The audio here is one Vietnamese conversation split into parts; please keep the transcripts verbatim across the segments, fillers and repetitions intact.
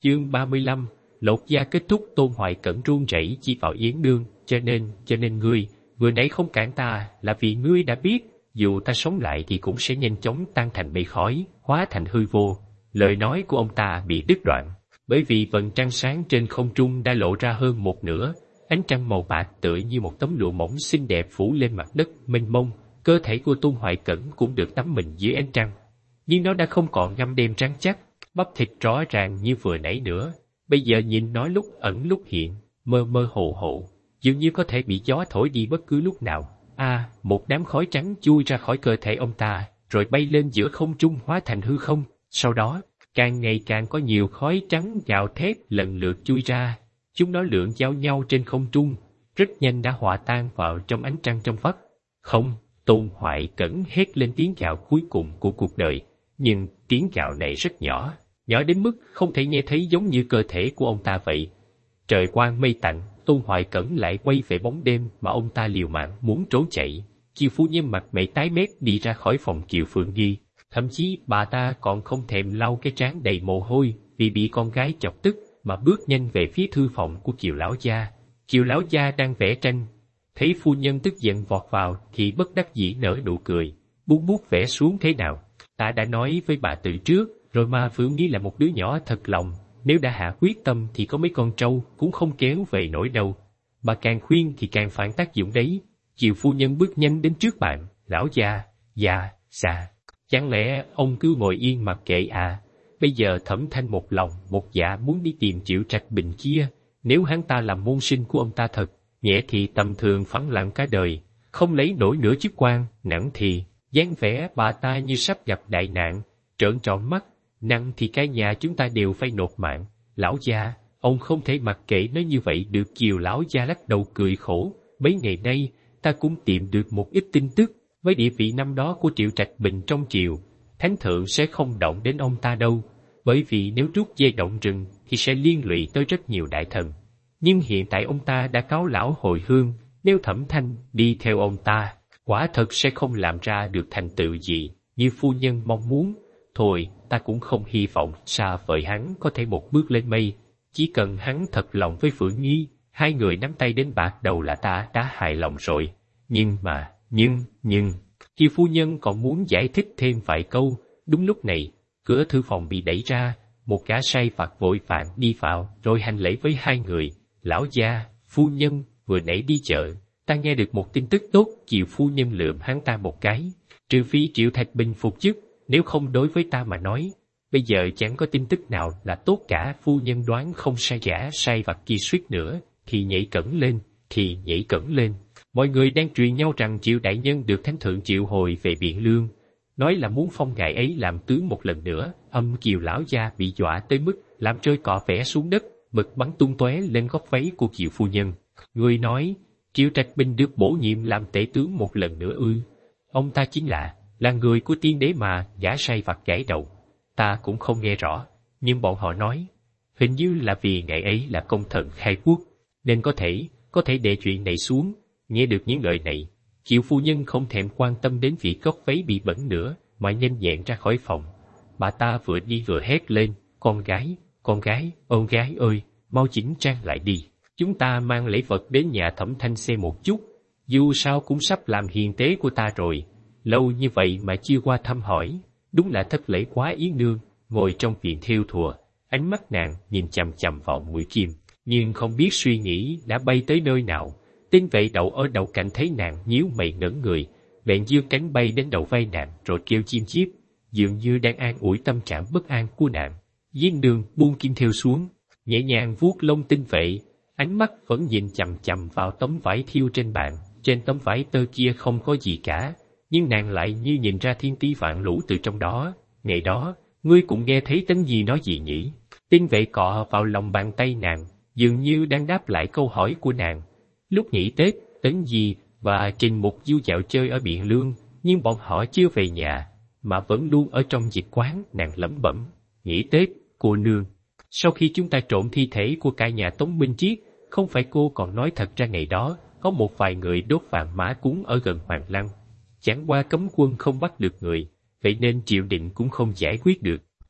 Chương ba mươi lăm, lột da kết thúc. Tôn Hoài Cẩn run rẩy chỉ vào Yến Nương, cho nên, cho nên ngươi, vừa nãy không cản ta là vì ngươi đã biết, dù ta sống lại thì cũng sẽ nhanh chóng tan thành mây khói, hóa thành hư vô. Lời nói của ông ta bị đứt đoạn, bởi vì vầng trăng sáng trên không trung đã lộ ra hơn một nửa, ánh trăng màu bạc tựa như một tấm lụa mỏng xinh đẹp phủ lên mặt đất mênh mông. Cơ thể của Tôn Hoài Cẩn cũng được tắm mình dưới ánh trăng, nhưng nó đã không còn ngăm đen rắn chắc, bắp thịt rõ ràng như vừa nãy nữa. Bây giờ nhìn nó lúc ẩn lúc hiện, mơ mơ hồ hồ, dường như có thể bị gió thổi đi bất cứ lúc nào. A, à, một đám khói trắng chui ra khỏi cơ thể ông ta, rồi bay lên giữa không trung hóa thành hư không. Sau đó, càng ngày càng có nhiều khói trắng gào thét lần lượt chui ra. Chúng nó lượn giao nhau trên không trung, rất nhanh đã hòa tan vào trong ánh trăng trong vắt. Không, Tôn Hoài Cẩn hét lên tiếng gào cuối cùng của cuộc đời, nhưng tiếng gào này rất nhỏ, nhỏ đến mức không thể nghe thấy, giống như cơ thể của ông ta vậy. Trời quang mây tạnh, Tôn Hoài Cẩn lại quay về bóng đêm mà ông ta liều mạng muốn trốn chạy. Kiều phu nhân mặt mày tái mét đi ra khỏi phòng Kiều Phượng Nghi, thậm chí bà ta còn không thèm lau cái trán đầy mồ hôi vì bị con gái chọc tức, mà bước nhanh về phía thư phòng của Kiều lão gia. Kiều lão gia đang vẽ tranh, thấy phu nhân tức giận vọt vào thì bất đắc dĩ nở nụ cười, buông bút vẽ xuống. Thế nào, ta đã nói với bà từ trước rồi mà, Phượng Nghi là một đứa nhỏ thật lòng, nếu đã hạ quyết tâm thì có mấy con trâu cũng không kéo về nổi đâu. Bà càng khuyên thì càng phản tác dụng đấy. Kiều phu nhân bước nhanh đến trước bạn. Lão gia, dạ, dạ, chẳng lẽ ông cứ ngồi yên mặc kệ à? Bây giờ Thẩm Thanh một lòng một dạ muốn đi tìm Triệu Trạch Bình kia, nếu hắn ta làm môn sinh của ông ta thật, nhẹ thì tầm thường phẳng lặng cả đời, không lấy nổi nửa chức quan, nặng thì dáng vẻ bà ta như sắp gặp đại nạn, trợn tròn mắt, nặng thì cái nhà chúng ta đều phải nộp mạng. Lão gia, ông không thể mặc kệ nó như vậy được. Kiều lão gia lắc đầu cười khổ, mấy ngày nay ta cũng tìm được một ít tin tức. Với địa vị năm đó của Triệu Trạch Bình trong triều, thánh thượng sẽ không động đến ông ta đâu, bởi vì nếu rút dây động rừng thì sẽ liên lụy tới rất nhiều đại thần. Nhưng hiện tại ông ta đã cáo lão hồi hương, nếu Thẩm Thanh đi theo ông ta, quả thật sẽ không làm ra được thành tựu gì như phu nhân mong muốn. Thôi, ta cũng không hy vọng xa vời hắn có thể một bước lên mây, chỉ cần hắn thật lòng với Phượng Nghi, hai người nắm tay đến bạc đầu là ta đã hài lòng rồi. Nhưng mà, nhưng, nhưng, khi phu nhân còn muốn giải thích thêm vài câu, đúng lúc này, cửa thư phòng bị đẩy ra, một gã sai vặt vội vàng đi vào, rồi hành lễ với hai người. Lão gia, phu nhân, vừa nãy đi chợ, ta nghe được một tin tức tốt. Kiều phu nhân lườm hắn ta một cái. Trừ phi Triệu Thạch Bình phục chức, nếu không đối với ta mà nói, bây giờ chẳng có tin tức nào là tốt cả. Phu nhân đoán không sai, gã sai vặt kia suýt nữa thì nhảy cẫng lên, thì nhảy cẫng lên. Mọi người đang truyền nhau rằng Triệu đại nhân được thánh thượng triệu hồi về Biện Lương, nói là muốn phong ngài ấy làm tướng một lần nữa. Âm Kiều lão gia bị dọa tới mức làm rơi cọ vẽ xuống đất, mực bắn tung tóe lên góc váy của Kiều phu nhân. Người nói Triệu Trạch Bình được bổ nhiệm làm tể tướng một lần nữa ư? Ông ta chính là là người của tiên đế mà. Gã sai vặt gãi đầu. Ta cũng không nghe rõ, nhưng bọn họ nói hình như là vì ngày ấy là công thần khai quốc, nên có thể có thể để chuyện này xuống. Nghe được những lời này, Kiều phu nhân không thèm quan tâm đến việc góc váy bị bẩn nữa, mà nhanh nhẹn ra khỏi phòng. Bà ta vừa đi vừa hét lên, con gái, con gái, ôn gái ơi, mau chỉnh trang lại đi. Chúng ta mang lễ vật đến nhà Thẩm Thanh xem một chút, dù sao cũng sắp làm hiền tế của ta rồi. Lâu như vậy mà chưa qua thăm hỏi, đúng là thất lễ quá. Yến Nương ngồi trong viện thêu thùa, ánh mắt nàng nhìn chằm chằm vào mũi kim, nhưng không biết suy nghĩ đã bay tới nơi nào. Tên vệ đậu ở đầu cạnh thấy nàng nhíu mày ngẩn người, bèn giơ cánh bay đến đầu vai nàng rồi kêu chim chiếp, dường như đang an ủi tâm trạng bất an của nàng. Yến Nương buông kim thêu xuống, nhẹ nhàng vuốt lông tinh vệ, ánh mắt vẫn nhìn chằm chằm vào tấm vải thiêu trên bàn. Trên tấm vải tơ kia không có gì cả, nhưng nàng lại như nhìn ra thiên ti vạn lũ từ trong đó. Ngày đó, ngươi cũng nghe thấy Tấn Di nói gì nhỉ? Tinh vệ cọ vào lòng bàn tay nàng, dường như đang đáp lại câu hỏi của nàng. Lúc nghỉ Tết, Tấn Di và Trình Mục du dạo chơi ở Biện Lương, nhưng bọn họ chưa về nhà, mà vẫn luôn ở trong dịch quán. Nàng lẩm bẩm, nghỉ Tết, cô nương. Sau khi chúng ta trộm thi thể của cả nhà Tống Minh Chiết, không phải cô còn nói thật ra ngày đó có một vài người đốt vàng mã cúng ở gần Hoàng Lăng. Chẳng qua cấm quân không bắt được người, vậy nên triều đình cũng không giải quyết được.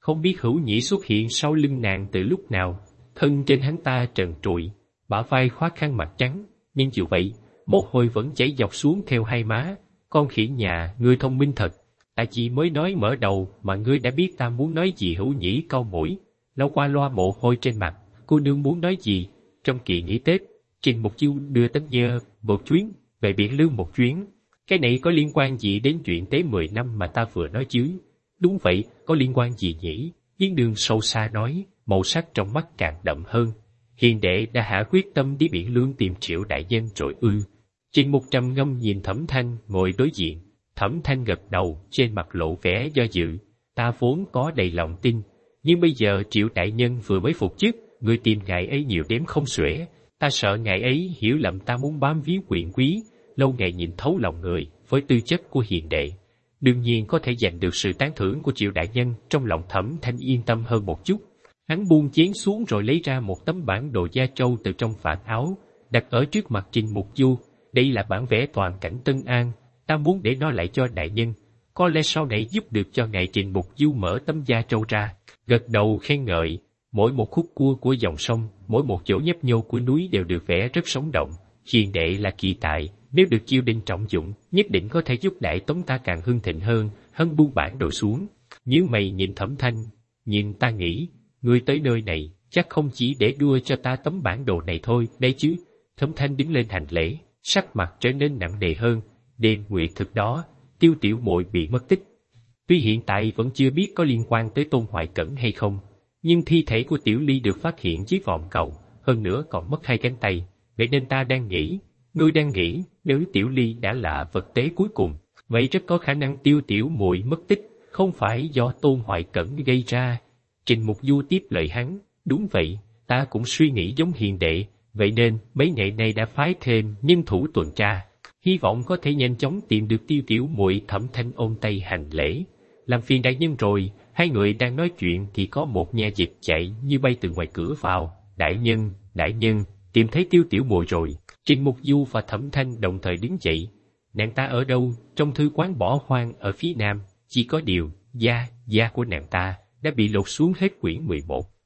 Không biết Hữu Nhĩ xuất hiện sau lưng nàng từ lúc nào, thân trên hắn ta trần trụi, bả vai khoác khăn mặt trắng, nhưng dù vậy, mồ hôi vẫn chảy dọc xuống theo hai má. Con khỉ nhà, ngươi thông minh thật, ta chỉ mới nói mở đầu mà ngươi đã biết ta muốn nói gì. Hữu Nhĩ cau mũi, lau qua loa mồ hôi trên mặt. Cô nương muốn nói gì? Trong kỳ nghỉ Tết, Trình Mục Chiêu đưa Tấn Nhơ một chuyến, về Biển Lương một chuyến. Cái này có liên quan gì đến chuyện tế mười năm mà ta vừa nói chứ? Đúng vậy, có liên quan gì nhỉ? Yến Đương sâu xa nói, màu sắc trong mắt càng đậm hơn. Hiền đệ đã hạ quyết tâm đi Biển Lương tìm Triệu đại nhân rồi ư? Trình Mục trầm ngâm nhìn Thẩm Thanh ngồi đối diện. Thẩm Thanh gật đầu, trên mặt lộ vẻ do dự. Ta vốn có đầy lòng tin, nhưng bây giờ Triệu đại nhân vừa mới phục chức, người tìm ngài ấy nhiều đếm không xuể. Ta sợ ngài ấy hiểu lầm ta muốn bám víu quyền quý, lâu ngày nhìn thấu lòng người. Với tư chất của hiền đệ, đương nhiên có thể giành được sự tán thưởng của Triệu đại nhân. Trong lòng Thẩm Thanh yên tâm hơn một chút. Hắn buông chén xuống rồi lấy ra một tấm bản đồ da trâu từ trong vạt áo, đặt ở trước mặt Trình Mục Du. Đây là bản vẽ toàn cảnh Tân An, ta muốn để nó lại cho đại nhân, có lẽ sau này giúp được cho ngài. Trình Mục Du mở tấm da trâu ra, gật đầu khen ngợi. Mỗi một khúc cua của dòng sông, mỗi một chỗ nhấp nhô của núi đều được vẽ rất sống động. Hiền đệ là kỳ tài, nếu được chiêu đình trọng dụng, nhất định có thể giúp Đại Tống ta càng hưng thịnh hơn. Hắn buông bản đồ xuống, nhíu mày nhìn Thẩm Thanh, nhìn ta nghĩ, ngươi tới nơi này chắc không chỉ để đưa cho ta tấm bản đồ này thôi đấy chứ? Thẩm Thanh đứng lên hành lễ, sắc mặt trở nên nặng nề hơn. Đêm nguyệt thực đó, Tiêu tiểu muội bị mất tích. Tuy hiện tại vẫn chưa biết có liên quan tới Tôn Hoài Cẩn hay không, nhưng thi thể của Tiểu Ly được phát hiện dưới vòm cầu, hơn nữa còn mất hai cánh tay. Vậy nên ta đang nghĩ, ngươi đang nghĩ, nếu Tiểu Ly đã là vật tế cuối cùng, vậy rất có khả năng Tiêu tiểu muội mất tích không phải do Tôn Hoài Cẩn gây ra. Trình Mục Du tiếp lời hắn, đúng vậy, ta cũng suy nghĩ giống hiền đệ, vậy nên mấy ngày nay đã phái thêm nhân thủ tuần tra, hy vọng có thể nhanh chóng tìm được Tiêu tiểu muội. Thẩm Thanh ôm tay hành lễ, làm phiền đại nhân rồi. Hai người đang nói chuyện thì có một nha dịch chạy như bay từ ngoài cửa vào. Đại nhân, đại nhân, tìm thấy Tiêu tiểu muội rồi. Trình Mục Du và Thẩm Thanh đồng thời đứng dậy. Nàng ta ở đâu? Trong thư quán bỏ hoang ở phía nam, chỉ có điều da da của nàng ta đã bị lột xuống hết quyển mười một.